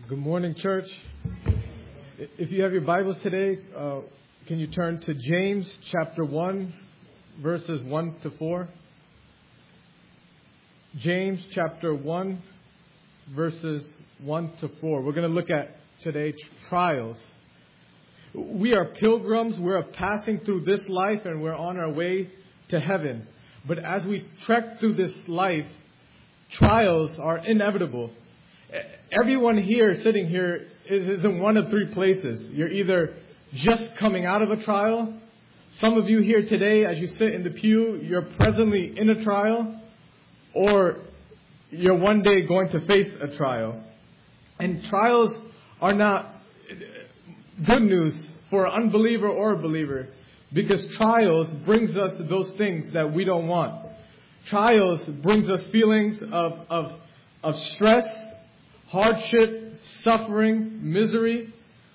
Good morning, church. If you have your Bibles today, can you turn to James chapter 1, verses 1 to 4? James chapter 1, verses 1 to 4. We're going to look at today trials. We are pilgrims. We're passing through this life and we're on our way to heaven. But as we trek through this life, trials are inevitable. Everyone here, sitting here, is in one of three places. You're either just coming out of a trial. Some of you here today, as you sit in the pew, you're presently in a trial. Or you're one day going to face a trial. And trials are not good news for an unbeliever or a believer. Because trials brings us those things that we don't want. Trials brings us feelings of stress, hardship, suffering, misery.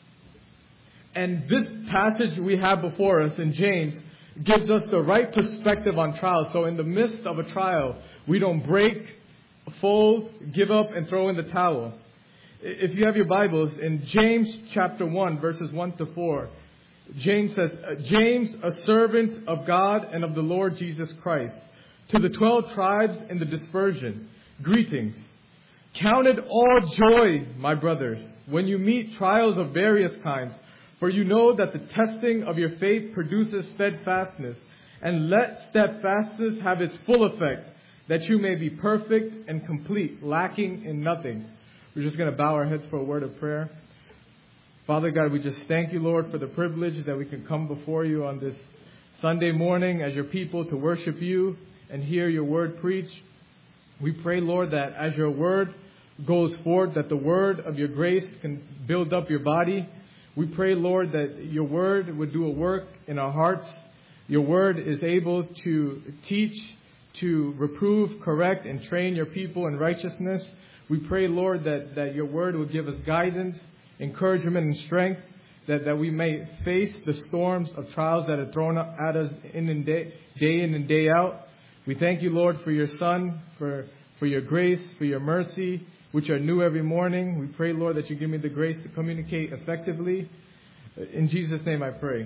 And this passage we have before us in James gives us the right perspective on trials. So in the midst of a trial, we don't break, fold, give up, and throw in the towel. If you have your Bibles, in James chapter 1, verses 1 to 4, James says, James, a servant of God and of the Lord Jesus Christ, to the 12 tribes in the dispersion, greetings. Count it all joy, my brothers, when you meet trials of various kinds, for you know that the testing of your faith produces steadfastness, and let steadfastness have its full effect, that you may be perfect and complete, lacking in nothing. We're just going to bow our heads for a word of prayer. Father God, we just thank you, Lord, for the privilege that we can come before you on this Sunday morning as your people to worship you and hear your word preached. We pray, Lord, that as your word goes forth, that the word of your grace can build up your body. We pray, Lord, that your word would do a work in our hearts. Your word is able to teach, to reprove, correct, and train your people in righteousness. We pray, Lord, that your word will give us guidance, encouragement, and strength, that we may face the storms of trials that are thrown at us day in and day out. We thank you, Lord, for your Son, for your grace, for your mercy, which are new every morning. We pray, Lord, that you give me the grace to communicate effectively. In Jesus' name I pray.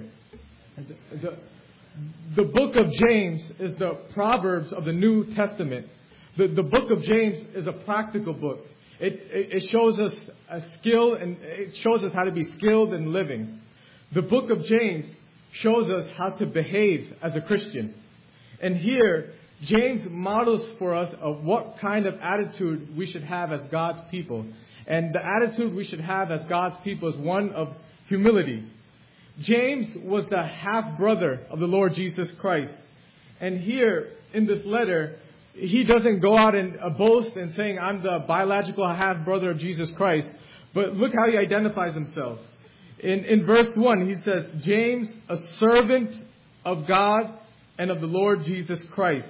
The book of James is the Proverbs of the New Testament. The book of James is a practical book. It shows us a skill, and it shows us how to be skilled in living. The book of James shows us how to behave as a Christian. And here, James models for us of what kind of attitude we should have as God's people. And the attitude we should have as God's people is one of humility. James was the half-brother of the Lord Jesus Christ. And here, in this letter, he doesn't go out and boast and saying, I'm the biological half-brother of Jesus Christ. But look how he identifies himself. In verse 1, he says, James, a servant of God and of the Lord Jesus Christ.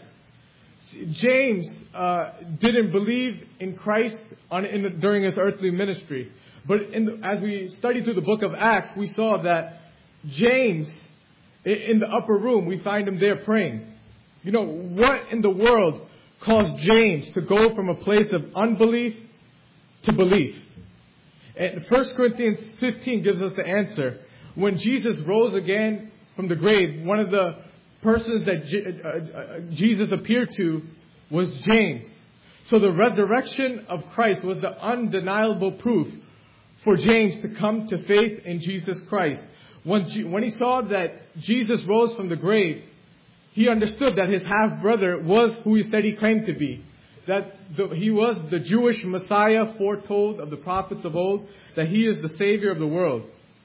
James didn't believe in Christ during his earthly ministry. But as we studied through the book of Acts, we saw that James, in the upper room, we find him there praying. You know, what in the world caused James to go from a place of unbelief to belief? And 1 Corinthians 15 gives us the answer. When Jesus rose again from the grave, one of the persons that Jesus appeared to was James. So the resurrection of Christ was the undeniable proof for James to come to faith in Jesus Christ. When he saw that Jesus rose from the grave, he understood that his half-brother was who he said he claimed to be. That he was the Jewish Messiah foretold of the prophets of old, that he is the Savior of the world.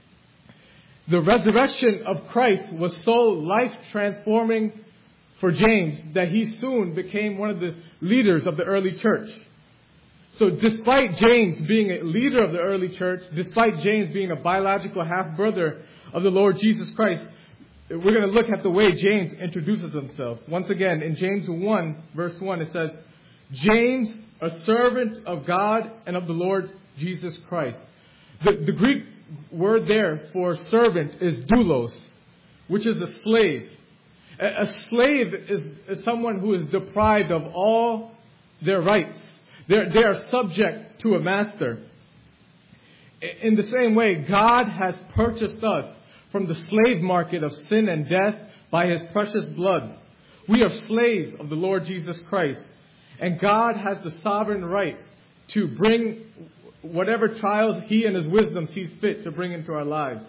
The resurrection of Christ was so life-transforming for James that he soon became one of the leaders of the early church. So despite James being a leader of the early church, despite James being a biological half-brother of the Lord Jesus Christ, we're going to look at the way James introduces himself. Once again, in James 1, verse 1, it says, James, a servant of God and of the Lord Jesus Christ. The Greek word there for servant is doulos, which is a slave. A slave is someone who is deprived of all their rights. They are subject to a master. In the same way, God has purchased us from the slave market of sin and death by His precious blood. We are slaves of the Lord Jesus Christ. And God has the sovereign right to bring whatever trials He in His wisdom sees fit to bring into our lives.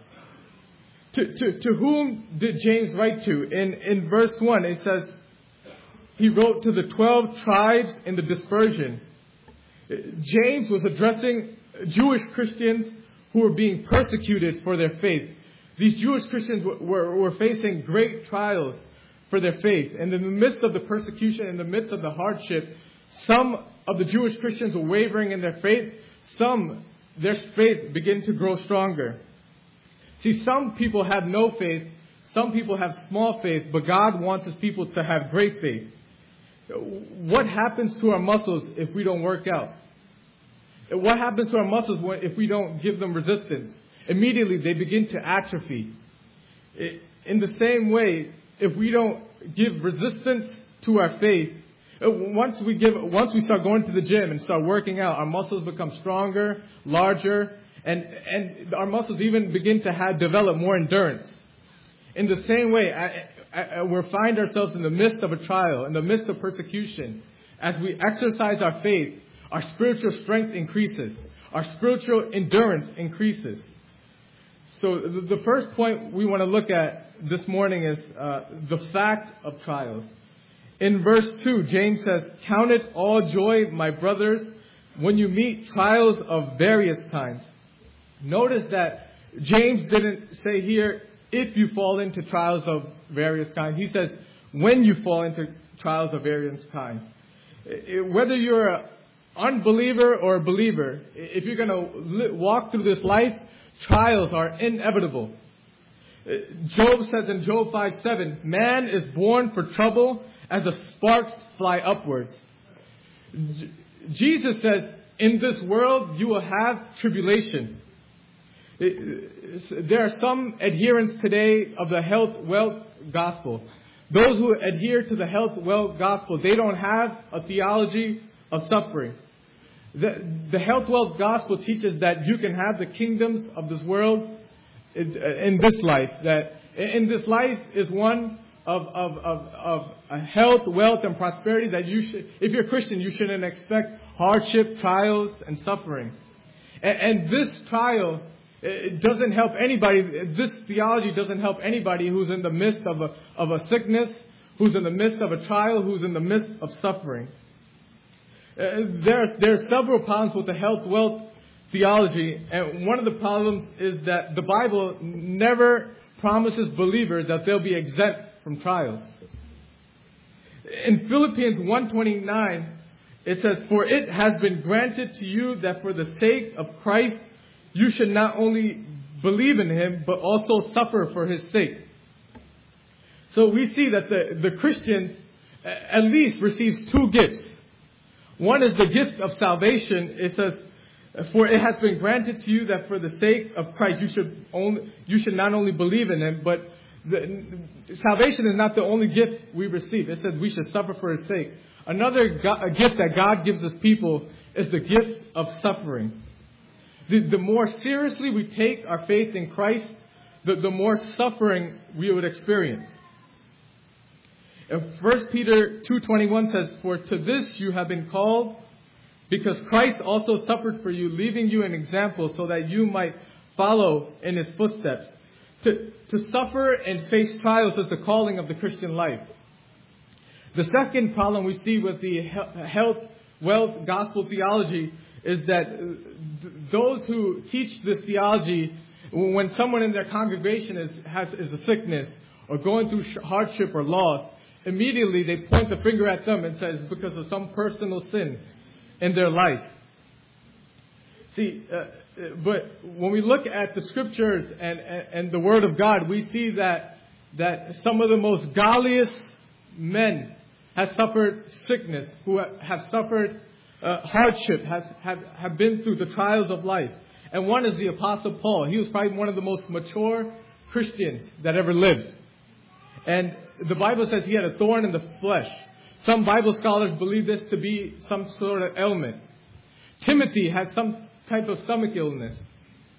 To whom did James write to? In verse 1, it says, he wrote to the 12 tribes in the dispersion. James was addressing Jewish Christians who were being persecuted for their faith. These Jewish Christians were facing great trials for their faith. And in the midst of the persecution, in the midst of the hardship, some of the Jewish Christians were wavering in their faith. Some, their faith began to grow stronger. See, some people have no faith. Some people have small faith, but God wants His people to have great faith. What happens to our muscles if we don't work out? What happens to our muscles if we don't give them resistance? Immediately they begin to atrophy. In the same way, if we don't give resistance to our faith, once we start going to the gym and start working out, our muscles become stronger, larger, and our muscles even begin to develop more endurance. In the same way, we find ourselves in the midst of a trial, in the midst of persecution. As we exercise our faith, our spiritual strength increases. Our spiritual endurance increases. So the first point we want to look at this morning is the fact of trials. In verse 2, James says, "Count it all joy, my brothers, when you meet trials of various kinds." Notice that James didn't say here, if you fall into trials of various kinds. He says, when you fall into trials of various kinds. Whether you're an unbeliever or a believer, if you're going to walk through this life, trials are inevitable. Job says in Job 5:7, "Man is born for trouble as the sparks fly upwards." Jesus says, in this world you will have tribulation. There are some adherents today of the health, wealth gospel. Those who adhere to the health, wealth gospel, they don't have a theology of suffering. The health, wealth gospel teaches that you can have the kingdoms of this world in this life. That in this life is one of health, wealth, and prosperity. That you should, if you're a Christian, you shouldn't expect hardship, trials, and suffering. And this trial, it doesn't help anybody. This theology doesn't help anybody who's in the midst of a sickness, who's in the midst of a trial, who's in the midst of suffering. There are several problems with the health, wealth theology, and one of the problems is that the Bible never promises believers that they'll be exempt from trials. In Philippians 1:29, it says, "For it has been granted to you that for the sake of Christ you should not only believe in Him, but also suffer for His sake." So we see that the Christian at least receives two gifts. One is the gift of salvation. It says, "For it has been granted to you that for the sake of Christ you should not only believe in Him, but salvation is not the only gift we receive." It says we should suffer for His sake. Another gift that God gives His people is the gift of suffering. The more seriously we take our faith in Christ, the more suffering we would experience. 1 Peter 2:21 says, "For to this you have been called, because Christ also suffered for you, leaving you an example so that you might follow in His footsteps." To suffer and face trials is the calling of the Christian life. The second problem we see with the health, wealth, gospel theology is that those who teach this theology, when someone in their congregation is a sickness or going through hardship or loss, immediately they point the finger at them and says it's because of some personal sin in their life. See, but when we look at the scriptures and the Word of God, we see that some of the most godliest men have suffered sickness, who have suffered hardship, have been through the trials of life. And one is the Apostle Paul. He was probably one of the most mature Christians that ever lived. And the Bible says he had a thorn in the flesh. Some Bible scholars believe this to be some sort of ailment. Timothy had some type of stomach illness.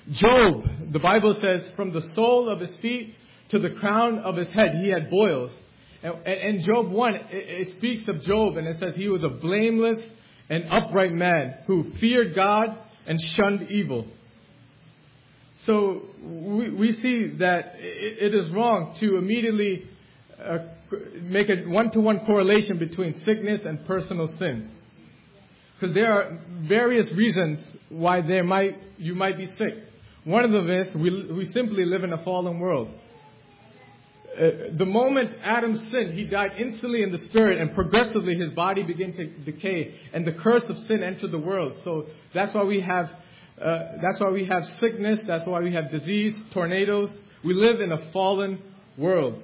Job, the Bible says, from the sole of his feet to the crown of his head, he had boils. And Job 1, it speaks of Job, and it says he was a blameless and upright man who feared God and shunned evil. So we see that it is wrong to immediately make a one-to-one correlation between sickness and personal sin. Because there are various reasons why you might be sick. One of them is we simply live in a fallen world. The moment Adam sinned, he died instantly in the spirit, and progressively his body began to decay, and the curse of sin entered the world. So that's why we have sickness. That's why we have disease, tornadoes. We live in a fallen world.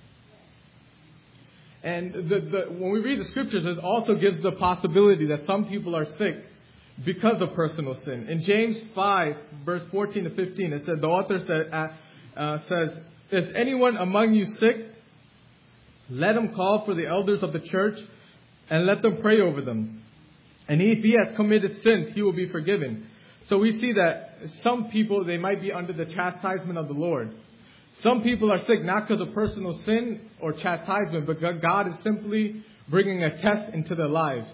And when we read the scriptures, it also gives the possibility that some people are sick because of personal sin. In James 5, verse 14 to 15, it says, the author says, "Is anyone among you sick? Let him call for the elders of the church and let them pray over them. And if he has committed sins, he will be forgiven." So we see that some people, they might be under the chastisement of the Lord. Some people are sick not because of personal sin or chastisement, but God is simply bringing a test into their lives.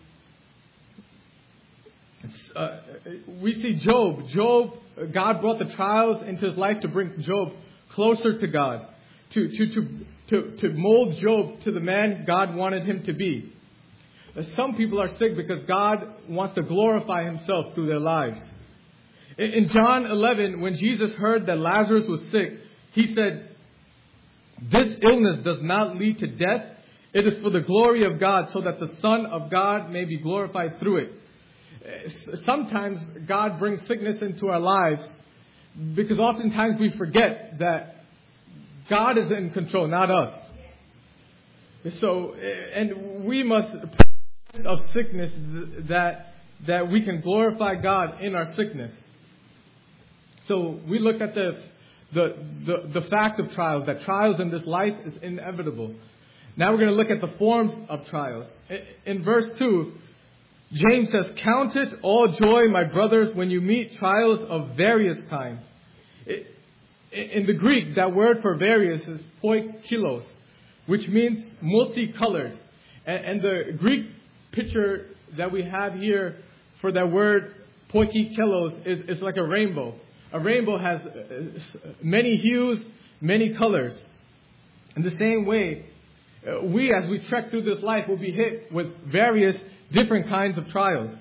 We see Job. God brought the trials into his life to bring Job closer to God, to mold Job to the man God wanted him to be. Some people are sick because God wants to glorify himself through their lives. In John 11, when Jesus heard that Lazarus was sick, he said, "This illness does not lead to death. It is for the glory of God, so that the Son of God may be glorified through it." Sometimes God brings sickness into our lives because oftentimes we forget that God is in control, not us. So, and we must of sickness that we can glorify God in our sickness. So we look at the fact of trials, that trials in this life is inevitable. Now we're going to look at the forms of trials. In verse 2, James says, "Count it all joy, my brothers, when you meet trials of various kinds." In the Greek, that word for various is poikilos, which means multicolored. And the Greek picture that we have here for that word poikilos is like a rainbow. A rainbow has many hues, many colors. In the same way, as we trek through this life, will be hit with various different kinds of trials.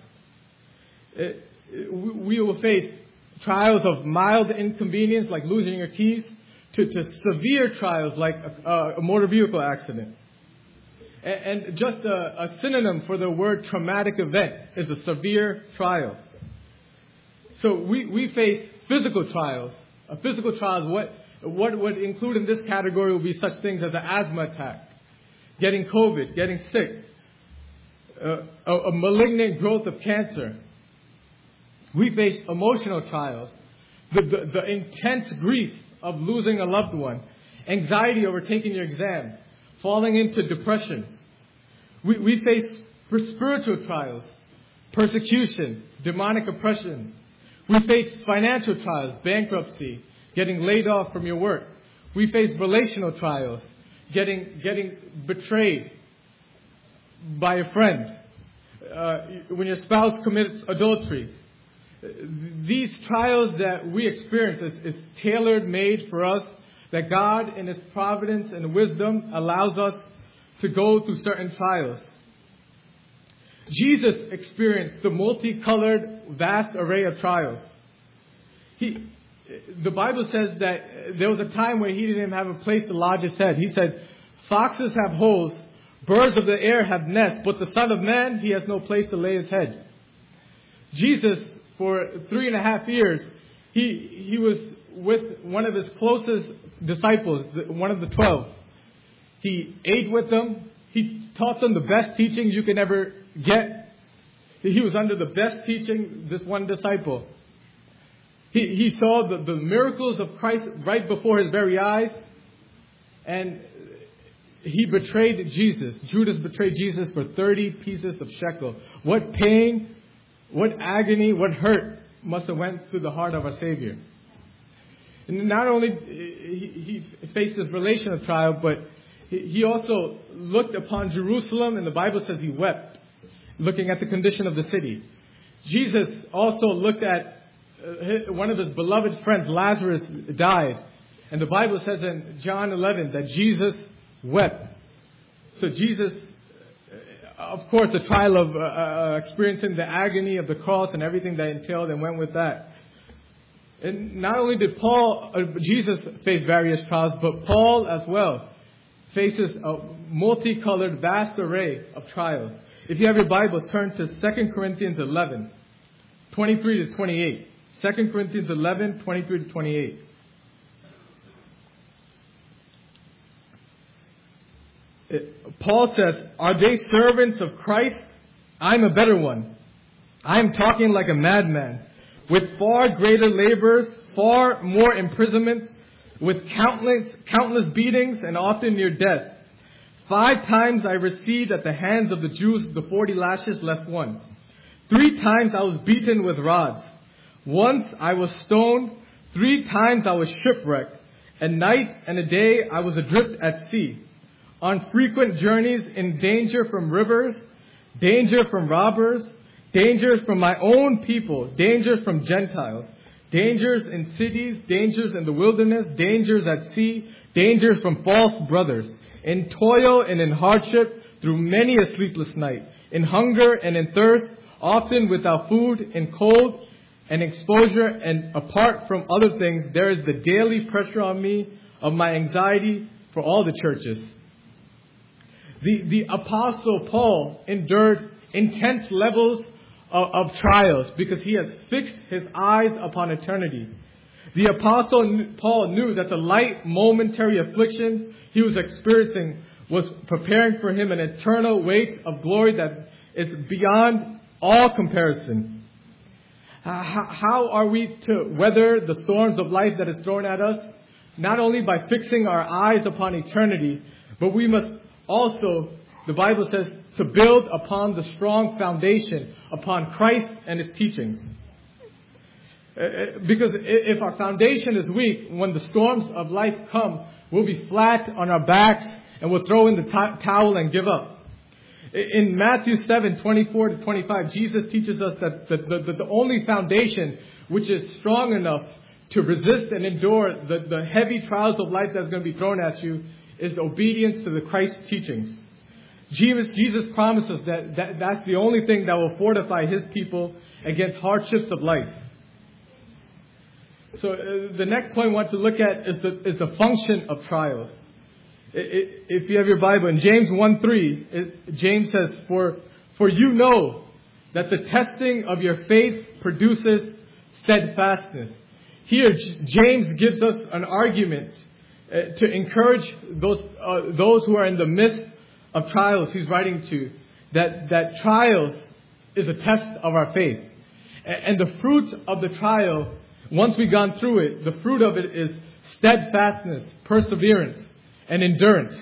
We will face trials of mild inconvenience, like losing your keys, to severe trials like a motor vehicle accident. And just a synonym for the word traumatic event is a severe trial. So we face physical trials. A physical trial, what would include in this category will be such things as an asthma attack, getting COVID, getting sick, a malignant growth of cancer. We face emotional trials, the intense grief of losing a loved one, anxiety over taking your exam, falling into depression. We face spiritual trials, persecution, demonic oppression. We face financial trials, bankruptcy, getting laid off from your work. We face relational trials, getting betrayed by a friend, when your spouse commits adultery. These trials that we experience is tailor made for us, that God in His providence and wisdom allows us to go through certain trials. Jesus experienced the multicolored, vast array of trials. The Bible says that there was a time where He didn't even have a place to lodge His head. He said, "Foxes have holes, birds of the air have nests, but the Son of Man, He has no place to lay His head." Jesus, for 3.5 years, he was with one of His closest disciples, one of the 12. He ate with them. He taught them the best teaching you can ever get. He was under the best teaching, this one disciple. He saw the miracles of Christ right before his very eyes. And he betrayed Jesus. Judas betrayed Jesus for 30 pieces of shekel. What pain, what agony, what hurt must have went through the heart of our Savior. And not only he faced this relational trial, but he also looked upon Jerusalem, and the Bible says he wept, looking at the condition of the city. Jesus also looked at one of his beloved friends, Lazarus, died. And the Bible says in John 11 that Jesus wept. So Jesus, of course, the trial of experiencing the agony of the cross and everything that entailed and went with that. And not only did Jesus face various trials, but Paul as well faces a multicolored, vast array of trials. If you have your Bibles, turn to 2 Corinthians 11, 23 to 28. 2 Corinthians 11, 23 to 28. Paul says, "Are they servants of Christ? I'm a better one. I am talking like a madman, with far greater labors, far more imprisonments, with countless beatings, and often near death. 5 times I received at the hands of the Jews the 40 lashes less one. 3 times I was beaten with rods. Once I was stoned. 3 times I was shipwrecked. A night and a day I was adrift at sea. On frequent journeys, in danger from rivers, danger from robbers, dangers from my own people, dangers from Gentiles, dangers in cities, dangers in the wilderness, dangers at sea, dangers from false brothers, in toil and in hardship, through many a sleepless night, in hunger and in thirst, often without food, in cold and exposure, and apart from other things, there is the daily pressure on me of my anxiety for all the churches." The Apostle Paul endured intense levels of trials because he has fixed his eyes upon eternity. The Apostle Paul knew that the light momentary affliction he was experiencing was preparing for him an eternal weight of glory that is beyond all comparison. How are we to weather the storms of life that is thrown at us? Not only by fixing our eyes upon eternity, but we must also, the Bible says, to build upon the strong foundation, upon Christ and His teachings. Because if our foundation is weak, when the storms of life come, we'll be flat on our backs and we'll throw in the towel and give up. In Matthew 7, 24 to 25, Jesus teaches us that the only foundation which is strong enough to resist and endure the heavy trials of life that's going to be thrown at you is obedience to the Christ's teachings. Jesus promises that's the only thing that will fortify His people against hardships of life. So the next point I want to look at is the function of trials. If you have your Bible, in James 1:3, James says, For you know that the testing of your faith produces steadfastness. Here, James gives us an argument to encourage those who are in the midst of trials he's writing to, that trials is a test of our faith. And the fruit of the trial, once we've gone through it, the fruit of it is steadfastness, perseverance, and endurance.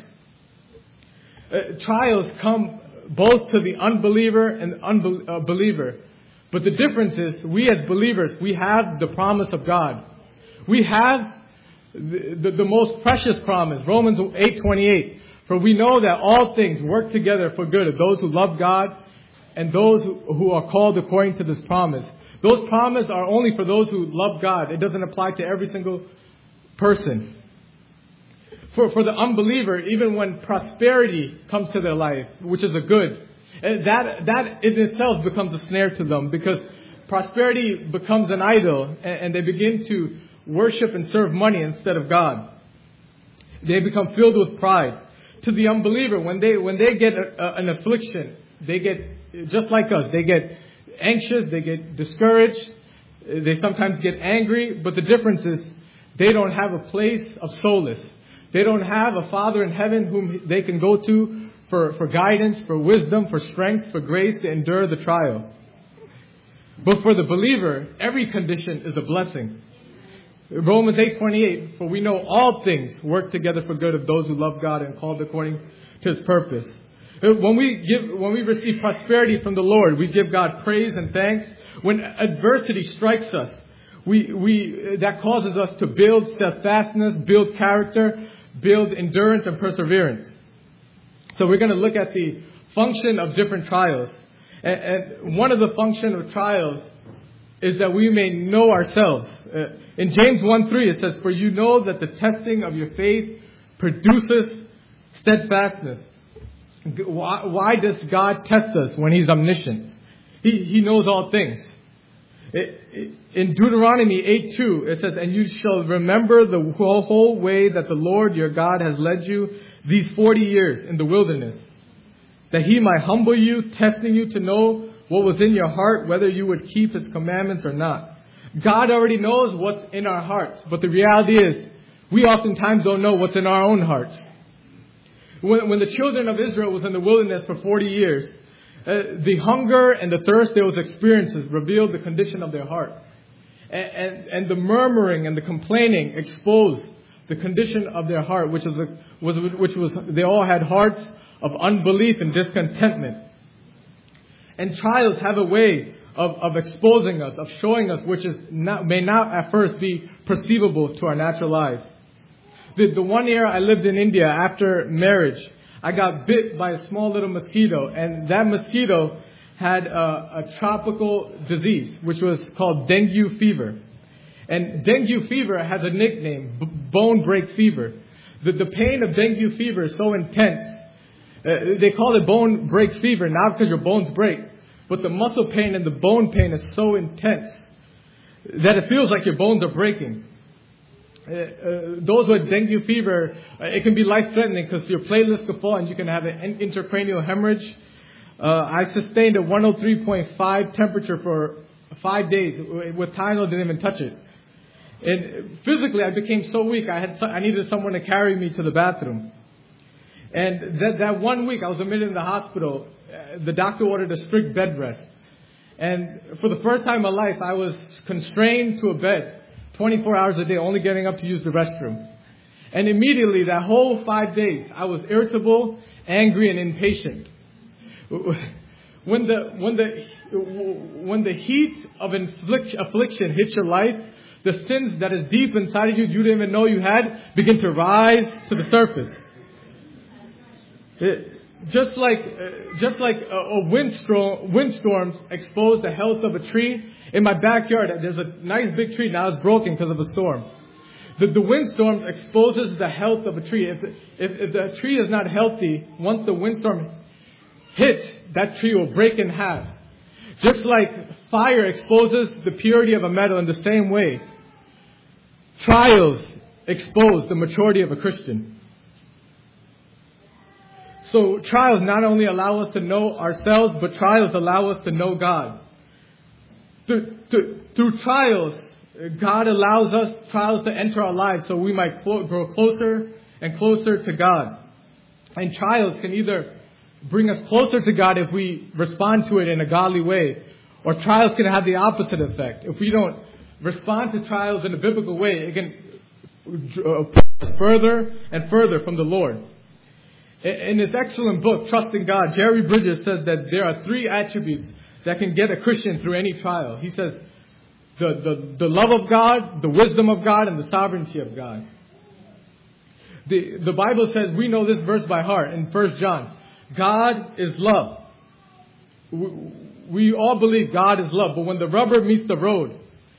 Trials come both to the unbeliever and believer. But the difference is, we as believers, we have the promise of God. We have the most precious promise, Romans 8:28. For we know that all things work together for good of those who love God and those who are called according to this promise. Those promises are only for those who love God. It doesn't apply to every single person. For the unbeliever, even when prosperity comes to their life, which is a good, that in itself becomes a snare to them, because prosperity becomes an idol and they begin to worship and serve money instead of God. They become filled with pride. To the unbeliever, when they get an affliction, they get, just like us, they get anxious, they get discouraged, they sometimes get angry, but the difference is they don't have a place of solace. They don't have a Father in heaven whom they can go to for guidance, for wisdom, for strength, for grace to endure the trial. But for the believer, every condition is a blessing. Romans 8:28, for we know all things work together for good of those who love God and called according to His purpose. When we receive prosperity from the Lord, we give God praise and thanks. When adversity strikes us, that causes us to build steadfastness, build character, build endurance and perseverance. So we're going to look at the function of different trials. And one of the function of trials is that we may know ourselves. In James 1:3 it says, "For you know that the testing of your faith produces steadfastness." Why does God test us when He's omniscient? He knows all things. In Deuteronomy 8:2 it says, "And you shall remember the whole way that the Lord your God has led you these 40 years in the wilderness, that He might humble you, testing you to know what was in your heart, whether you would keep His commandments or not." God already knows what's in our hearts, but the reality is we oftentimes don't know what's in our own hearts. When the children of Israel was in the wilderness for 40 years, the hunger and the thirst those experiences revealed the condition of their heart. And the murmuring and the complaining exposed the condition of their heart, which was they all had hearts of unbelief and discontentment. And trials have a way of exposing us, of showing us, which may not at first be perceivable to our natural eyes. The 1 year I lived in India after marriage, I got bit by a small little mosquito, and that mosquito had a tropical disease, which was called dengue fever. And dengue fever has a nickname, bone break fever. The pain of dengue fever is so intense. They call it bone break fever, not because your bones break, but the muscle pain and the bone pain is so intense that it feels like your bones are breaking. Those with dengue fever, it can be life-threatening because your platelets could fall and you can have an intracranial hemorrhage. I sustained a 103.5 temperature for 5 days. With Tylenol, didn't even touch it. And physically, I became so weak, I needed someone to carry me to the bathroom. And that 1 week, I was admitted in the hospital. The doctor ordered a strict bed rest. And for the first time in my life, I was constrained to a bed 24 hours a day, only getting up to use the restroom. And immediately, that whole 5 days, I was irritable, angry, and impatient. When the heat of affliction hits your life, the sins that is deep inside of you didn't even know you had, begin to rise to the surface. Just like a windstorm exposed the health of a tree. In my backyard, there's a nice big tree. Now it's broken because of a storm. The windstorm exposes the health of a tree. If the tree is not healthy, once the windstorm hits, that tree will break in half. Just like fire exposes the purity of a metal, in the same way, trials expose the maturity of a Christian. So trials not only allow us to know ourselves, but trials allow us to know God. Through trials, God allows us trials to enter our lives so we might grow closer and closer to God. And trials can either bring us closer to God if we respond to it in a godly way, or trials can have the opposite effect. If we don't respond to trials in a biblical way, it can push us further and further from the Lord. In his excellent book, Trusting God, Jerry Bridges says that there are 3 attributes that can get a Christian through any trial. He says the love of God, the wisdom of God, and the sovereignty of God. The Bible says, we know this verse by heart in 1 John. God is love. We all believe God is love, but when the rubber meets the road,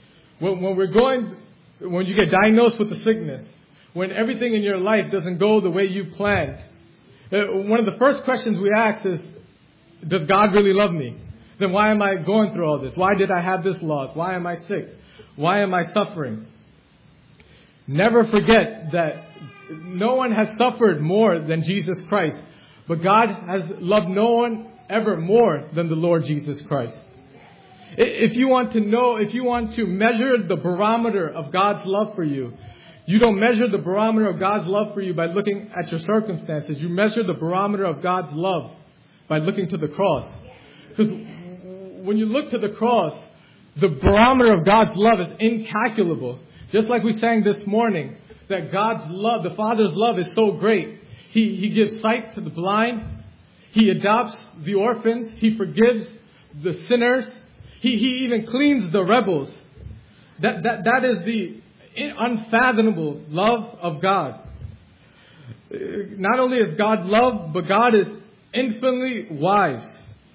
when you get diagnosed with a sickness, when everything in your life doesn't go the way you planned, one of the first questions we ask is, does God really love me? Then why am I going through all this? Why did I have this loss? Why am I sick? Why am I suffering? Never forget that no one has suffered more than Jesus Christ. But God has loved no one ever more than the Lord Jesus Christ. If you want to measure the barometer of God's love for you, you don't measure the barometer of God's love for you by looking at your circumstances. You measure the barometer of God's love by looking to the cross. Because when you look to the cross, the barometer of God's love is incalculable. Just like we sang this morning, that God's love, the Father's love is so great. He gives sight to the blind. He adopts the orphans. He forgives the sinners. He even cleans the rebels. That is the unfathomable love of God. Not only is God love, but God is infinitely wise.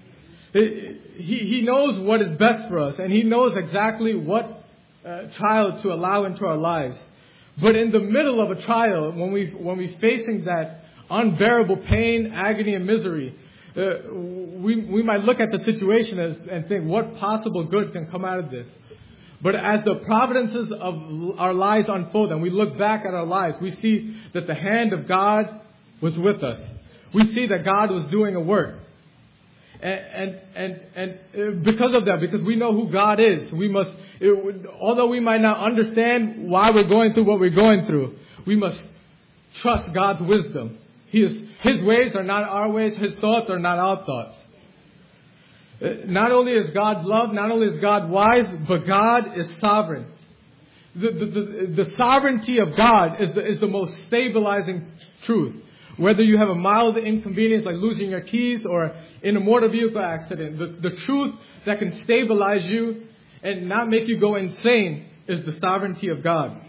He knows what is best for us, and He knows exactly what trial to allow into our lives. But in the middle of a trial, when we're facing that unbearable pain, agony, and misery, we might look at the situation and think, what possible good can come out of this? But as the providences of our lives unfold and we look back at our lives, we see that the hand of God was with us. We see that God was doing a work. And because of that, because we know who God is, although we might not understand why we're going through what we're going through, we must trust God's wisdom. His ways are not our ways. His thoughts are not our thoughts. Not only is God love, not only is God wise, but God is sovereign. The sovereignty of God is the most stabilizing truth. Whether you have a mild inconvenience like losing your keys or in a motor vehicle accident, the truth that can stabilize you and not make you go insane is the sovereignty of God.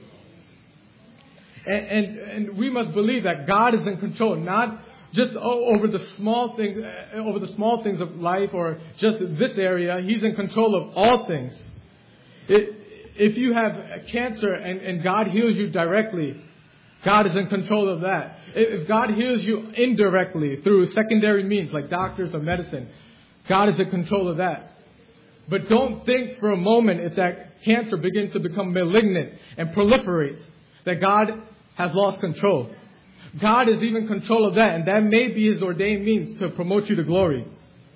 And we must believe that God is in control, not just over the small things of life or just this area. He's in control of all things. If you have cancer and God heals you directly, God is in control of that. If God heals you indirectly through secondary means like doctors or medicine, God is in control of that. But don't think for a moment, if that cancer begins to become malignant and proliferates, that God has lost control. God is even in control of that, and that may be His ordained means to promote you to glory.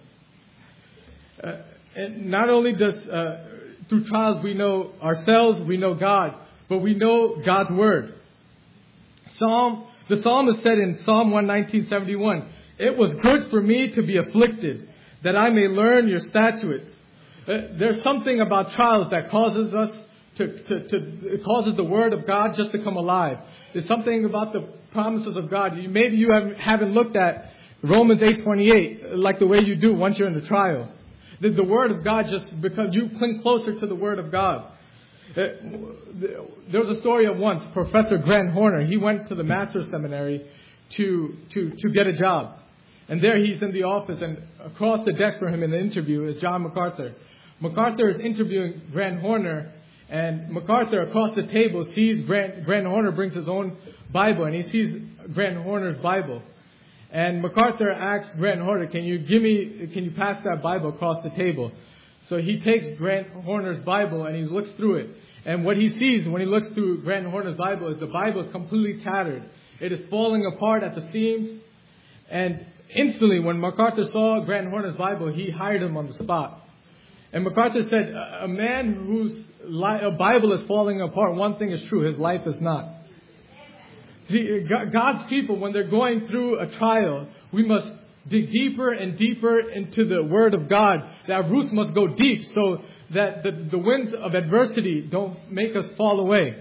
And not only does through trials we know ourselves, we know God, but we know God's word. The psalmist said in Psalm 119:71, "It was good for me to be afflicted, that I may learn your statutes." There's something about trials that causes us it causes the word of God just to come alive. There's something about the promises of God. Maybe you haven't looked at Romans 8:28 like the way you do once you're in the trial. The word of God just because you cling closer to the word of God. There was a story of once Professor Grant Horner. He went to the Master's Seminary to get a job, and there he's in the office, and across the desk from him in the interview is John MacArthur. MacArthur is interviewing Grant Horner, and MacArthur across the table sees Grant Horner brings his own Bible, and he sees Grant Horner's Bible. And MacArthur asks Grant Horner, can you pass that Bible across the table? So he takes Grant Horner's Bible and he looks through it. And what he sees when he looks through Grant Horner's Bible is the Bible is completely tattered. It is falling apart at the seams. And instantly, when MacArthur saw Grant Horner's Bible, he hired him on the spot. And MacArthur said, a man whose Bible is falling apart, one thing is true, his life is not. See, God's people, when they're going through a trial, we must dig deeper and deeper into the Word of God. That roots must go deep so that the winds of adversity don't make us fall away.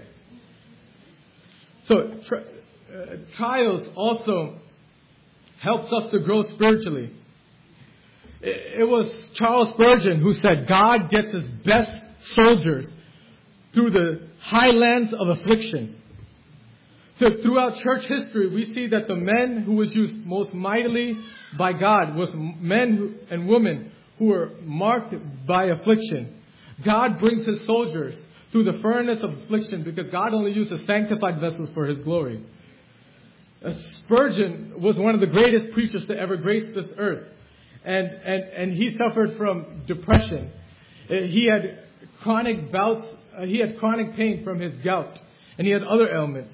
So trials also helps us to grow spiritually. It was Charles Spurgeon who said, God gets His best soldiers through the highlands of affliction. So throughout church history, we see that the men who was used most mightily by God was men and women who were marked by affliction. God brings His soldiers through the furnace of affliction because God only uses sanctified vessels for His glory. Spurgeon was one of the greatest preachers to ever grace this earth. And he suffered from depression. He had chronic bouts. He had chronic pain from his gout. And he had other ailments.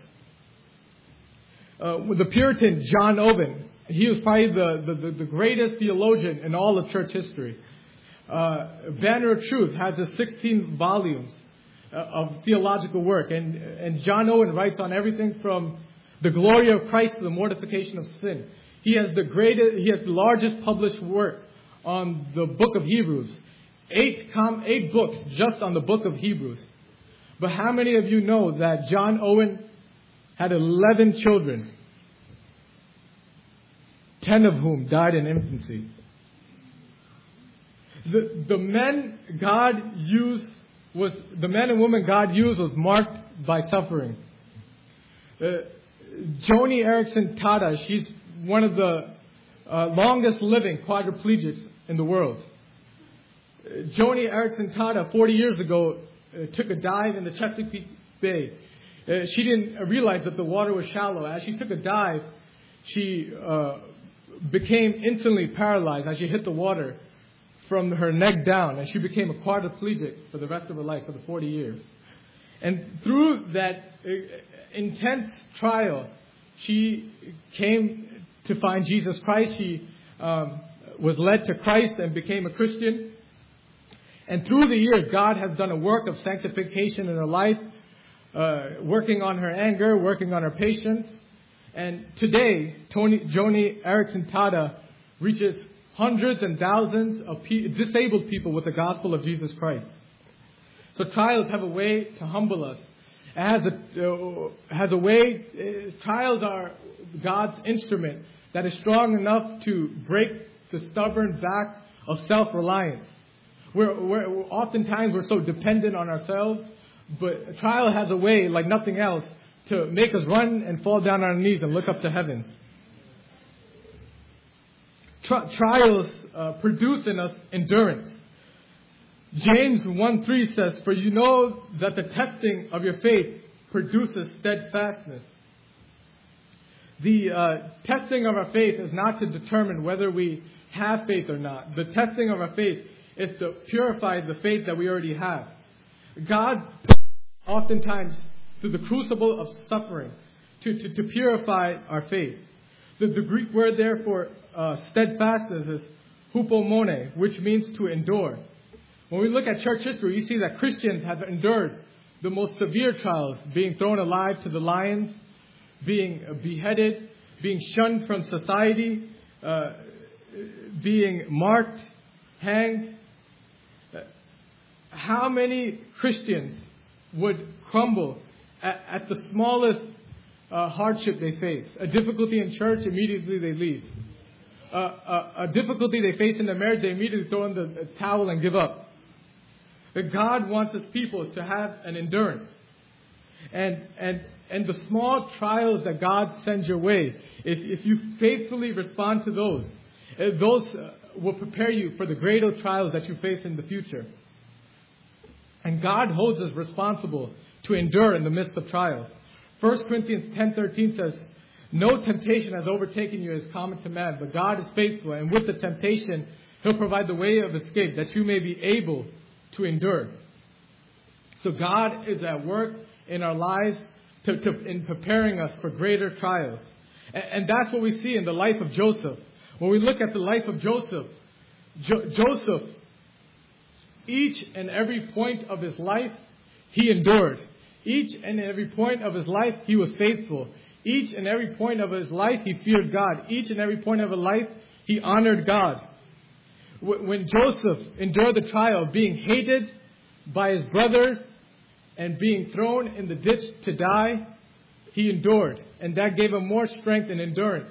The Puritan John Owen, he was probably the greatest theologian in all of church history. Banner of Truth has 16 volumes of theological work. And John Owen writes on everything from the glory of Christ to the mortification of sin. He has the largest published work on the book of Hebrews. 8 books just on the book of Hebrews. But how many of you know that John Owen had 11 children? 10 of whom died in infancy. The men and women God used was marked by suffering. Joni Eareckson Tada, she's one of the longest living quadriplegics in the world. Joni Eareckson Tada, 40 years ago, took a dive in the Chesapeake Bay. She didn't realize that the water was shallow. As she took a dive, she became instantly paralyzed as she hit the water from her neck down, and she became a quadriplegic for the rest of her life, for the 40 years. And through that intense trial, she came to find Jesus Christ. She was led to Christ and became a Christian. And through the years, God has done a work of sanctification in her life, working on her anger, working on her patience. And today, Joni Eareckson Tada reaches hundreds and thousands of disabled people with the gospel of Jesus Christ. So trials have a way to humble us. It has a way. Trials are God's instrument that is strong enough to break the stubborn back of self-reliance. Oftentimes we're so dependent on ourselves, but a trial has a way, like nothing else, to make us run and fall down on our knees and look up to heavens. Trials produce in us endurance. James 1:3 says, "For you know that the testing of your faith produces steadfastness." The testing of our faith is not to determine whether we have faith or not. The testing of our faith is to purify the faith that we already have. God oftentimes through the crucible of suffering to purify our faith. The Greek word there for steadfastness is hupomone, which means to endure. When we look at church history, you see that Christians have endured the most severe trials, being thrown alive to the lions, being beheaded, being shunned from society, being marked, hanged. How many Christians would crumble at the smallest hardship they face? A difficulty in church, immediately they leave. A difficulty they face in their marriage, they immediately throw in the towel and give up. But God wants His people to have an endurance. And the small trials that God sends your way, if you faithfully respond to those will prepare you for the greater trials that you face in the future. And God holds us responsible to endure in the midst of trials. 1 Corinthians 10:13 says, "No temptation has overtaken you as common to man, but God is faithful, and with the temptation, He'll provide the way of escape that you may be able to endure." So God is at work in our lives in preparing us for greater trials. And that's what we see in the life of Joseph. When we look at the life of Joseph, Joseph, each and every point of his life, he endured. Each and every point of his life, he was faithful. Each and every point of his life, he feared God. Each and every point of his life, he honored God. When Joseph endured the trial of being hated by his brothers and being thrown in the ditch to die, he endured. And that gave him more strength and endurance.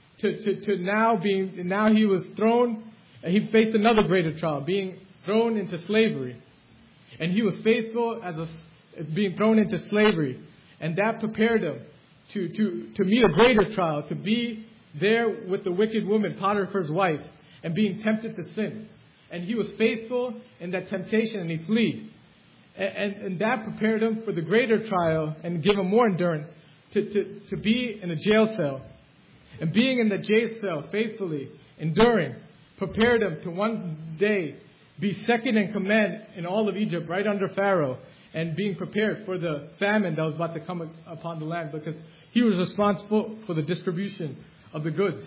Now he was thrown, and he faced another greater trial, being thrown into slavery. And he was faithful as being thrown into slavery. And that prepared him to meet a greater trial, to be there with the wicked woman, Potiphar's wife, and being tempted to sin. And he was faithful in that temptation, and he fled. And that prepared him for the greater trial and give him more endurance to be in a jail cell. And being in the jail cell faithfully, enduring, prepared him to one day be second in command in all of Egypt, right under Pharaoh, and being prepared for the famine that was about to come upon the land, because he was responsible for the distribution of the goods.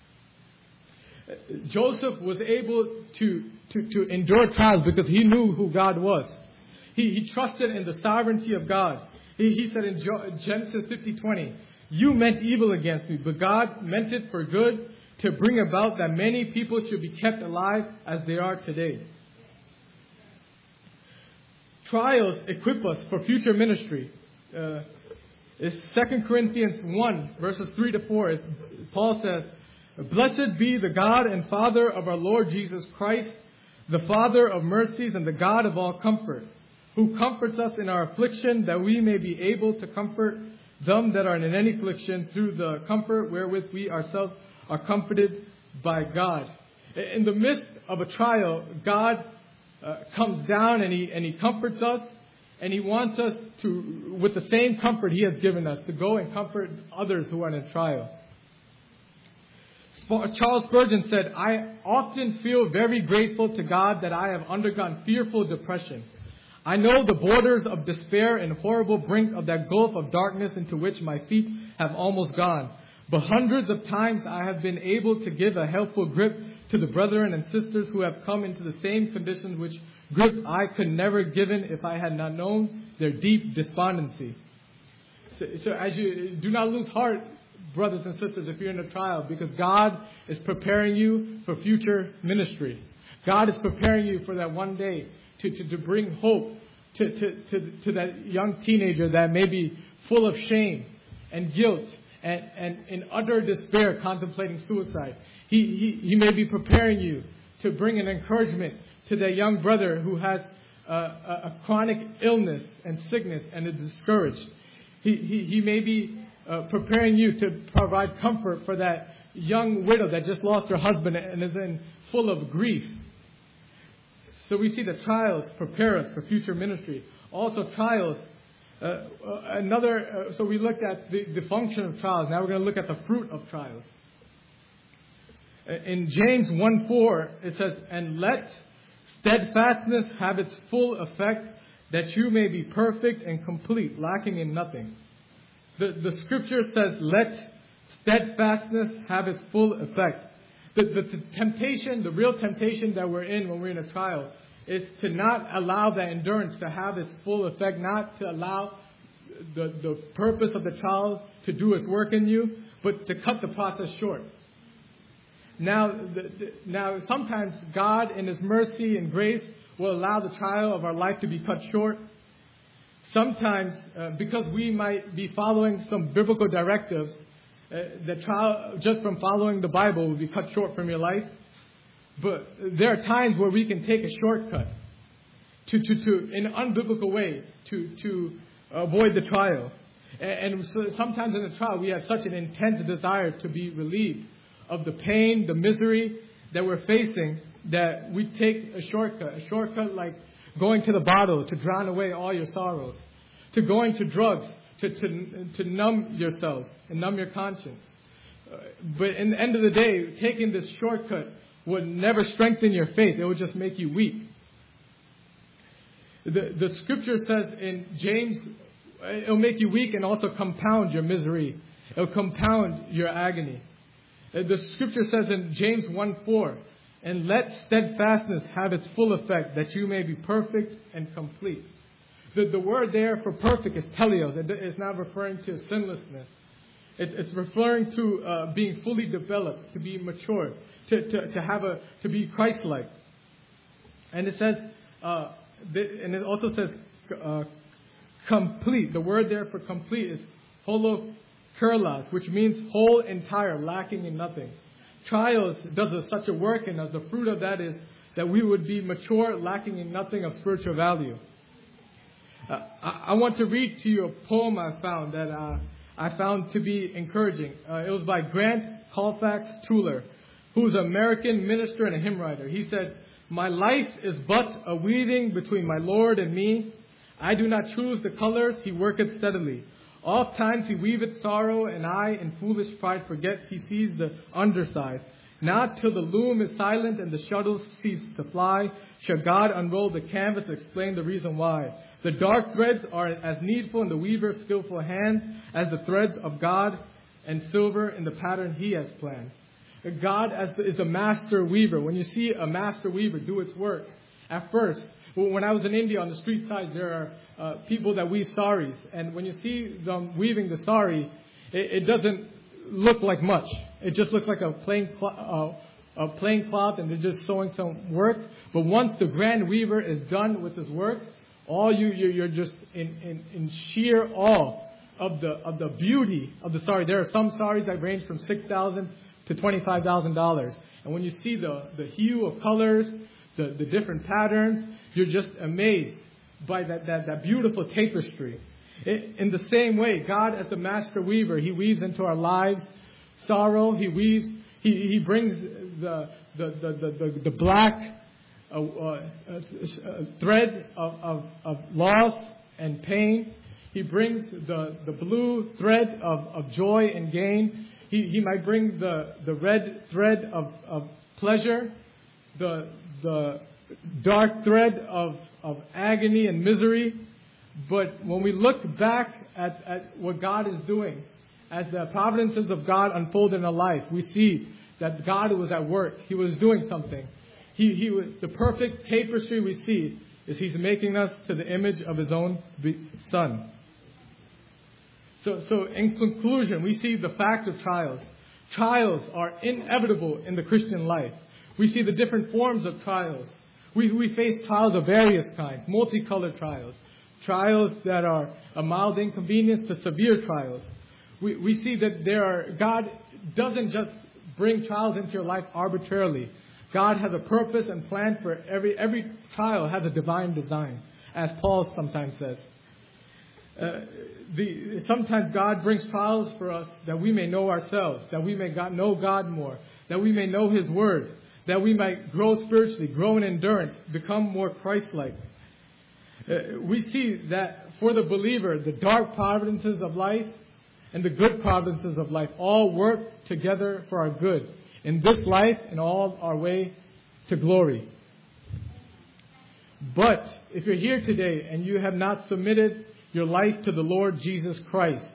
Joseph was able to endure trials because he knew who God was. He trusted in the sovereignty of God. He said in Genesis 50:20, "You meant evil against me, but God meant it for good, to bring about that many people should be kept alive as they are today." Trials equip us for future ministry. It's 2 Corinthians 1, verses 3-4. Paul says, Blessed be the God and Father of our Lord Jesus Christ, the Father of mercies and the God of all comfort, who comforts us in our affliction, that we may be able to comfort them that are in any affliction through the comfort wherewith we ourselves are comforted by God. In the midst of a trial, God comes down and He comforts us, and He wants us to, with the same comfort He has given us, to go and comfort others who are in a trial. Charles Spurgeon said, "I often feel very grateful to God that I have undergone fearful depression. I know the borders of despair and horrible brink of that gulf of darkness into which my feet have almost gone. But hundreds of times I have been able to give a helpful grip to the brethren and sisters who have come into the same conditions which grip I could never given if I had not known their deep despondency." So as you do not lose heart, brothers and sisters, if you're in a trial, because God is preparing you for future ministry. God is preparing you for that one day to bring hope to that young teenager that may be full of shame and guilt and in utter despair contemplating suicide. He may be preparing you to bring an encouragement to that young brother who has a chronic illness and sickness and is discouraged. He may be preparing you to provide comfort for that young widow that just lost her husband and is full of grief. So we see that trials prepare us for future ministry. Also trials, so we looked at the function of trials. Now we're going to look at the fruit of trials. In James 1:4, it says, "And let steadfastness have its full effect, that you may be perfect and complete, lacking in nothing." The scripture says, "Let steadfastness have its full effect." The temptation, the real temptation that we're in when we're in a trial, is to not allow that endurance to have its full effect, not to allow the purpose of the trial to do its work in you, but to cut the process short. Now sometimes God, in His mercy and grace, will allow the trial of our life to be cut short. Sometimes, because we might be following some biblical directives, the trial, just from following the Bible, will be cut short from your life. But there are times where we can take a shortcut to in an unbiblical way to avoid the trial. And so sometimes in the trial, we have such an intense desire to be relieved of the pain, the misery that we're facing, that we take a shortcut like going to the bottle to drown away all your sorrows, to going to drugs to numb yourselves and numb your conscience. But in the end of the day, taking this shortcut would never strengthen your faith. It would just make you weak. The scripture says in James, it'll make you weak and also compound your misery. It'll compound your agony. The scripture says in James 1:4, "And let steadfastness have its full effect, that you may be perfect and complete." The word there for perfect is teleos. It's not referring to sinlessness. It's referring to being fully developed, to be mature, to be Christ-like. And it says, and it also says complete. The word there for complete is holokerlos, which means whole, entire, lacking in nothing. Trials does such a work in us. The fruit of that is that we would be mature, lacking in nothing of spiritual value. I want to read to you a poem I found that I found to be encouraging. It was by Grant Colfax Tuller, who's an American minister and a hymn writer. He said, "My life is but a weaving between my Lord and me. I do not choose the colors, He worketh steadily. Oft times He weaveth sorrow, and I in foolish pride forget He sees the underside. Not till the loom is silent and the shuttles cease to fly shall God unroll the canvas, explain the reason why. The dark threads are as needful in the weaver's skillful hands as the threads of God and silver in the pattern He has planned." God is a master weaver. When you see a master weaver do its work, at first, when I was in India on the street side, there are people that weave saris. And when you see them weaving the sari, it doesn't look like much. It just looks like a plain cloth, and they're just sewing some work. But once the grand weaver is done with his work, you're just in sheer awe of the beauty of the sari. There are some saris that range from $6,000 to $25,000. And when you see the hue of colors, the different patterns, you're just amazed by that beautiful tapestry. In the same way, God as the master weaver, He weaves into our lives sorrow. He brings the black thread of loss and pain. He brings the blue thread of joy and gain. He might bring the red thread of pleasure, the dark thread of agony and misery. But when we look back at what God is doing, as the providences of God unfold in our life, we see that God was at work. He was doing something. He was the perfect tapestry we see is He's making us to the image of His own Son. So in conclusion, we see the fact of trials. Trials are inevitable in the Christian life. We see the different forms of trials. We face trials of various kinds, multicolored trials. Trials that are a mild inconvenience to severe trials. We see that God doesn't just bring trials into your life arbitrarily. God has a purpose and plan for every trial has a divine design, as Paul sometimes says. Sometimes God brings trials for us that we may know ourselves, that we may know God more, that we may know His Word, that we might grow spiritually, grow in endurance, become more Christ-like. We see that for the believer, the dark providences of life and the good providences of life all work together for our good in this life and all our way to glory. But if you're here today and you have not submitted your life to the Lord Jesus Christ,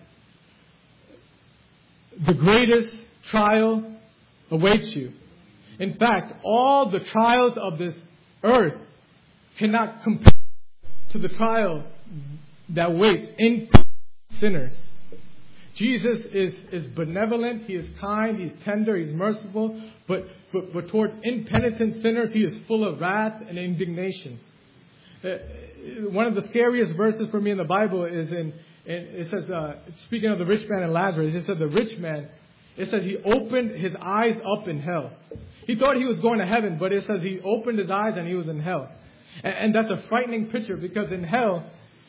the greatest trial awaits you. In fact, all the trials of this earth cannot compare to the trial that waits in sinners. Jesus is benevolent, He is kind, He's tender, He's merciful, but towards impenitent sinners, He is full of wrath and indignation. One of the scariest verses for me in the Bible is it says, speaking of the rich man and Lazarus, it says the rich man, it says he opened his eyes up in hell. He thought he was going to heaven, but it says he opened his eyes and he was in hell. And that's a frightening picture, because in hell,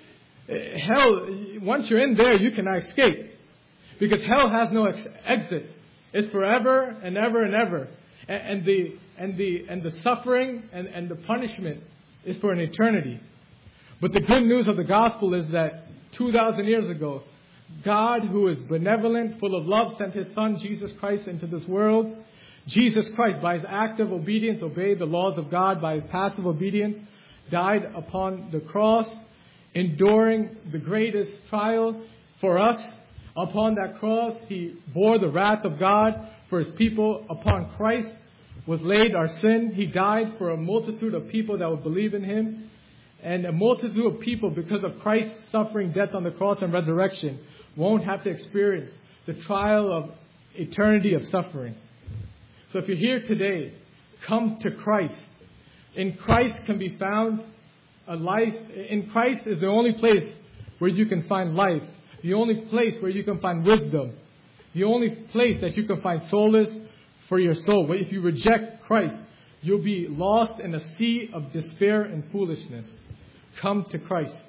once you're in there, you cannot escape. Because hell has no exit. It's forever and ever and ever. And the suffering and the punishment is for an eternity. But the good news of the gospel is that 2,000 years ago, God, who is benevolent, full of love, sent His Son, Jesus Christ, into this world. Jesus Christ, by His active obedience, obeyed the laws of God. By His passive obedience, died upon the cross, enduring the greatest trial for us. Upon that cross, He bore the wrath of God for His people. Upon Christ was laid our sin. He died for a multitude of people that would believe in Him. And a multitude of people, because of Christ's suffering, death on the cross and resurrection, won't have to experience the trial of eternity of suffering. So if you're here today, come to Christ. In Christ can be found a life. In Christ is the only place where you can find life. The only place where you can find wisdom. The only place that you can find solace for your soul. But if you reject Christ, you'll be lost in a sea of despair and foolishness. Come to Christ.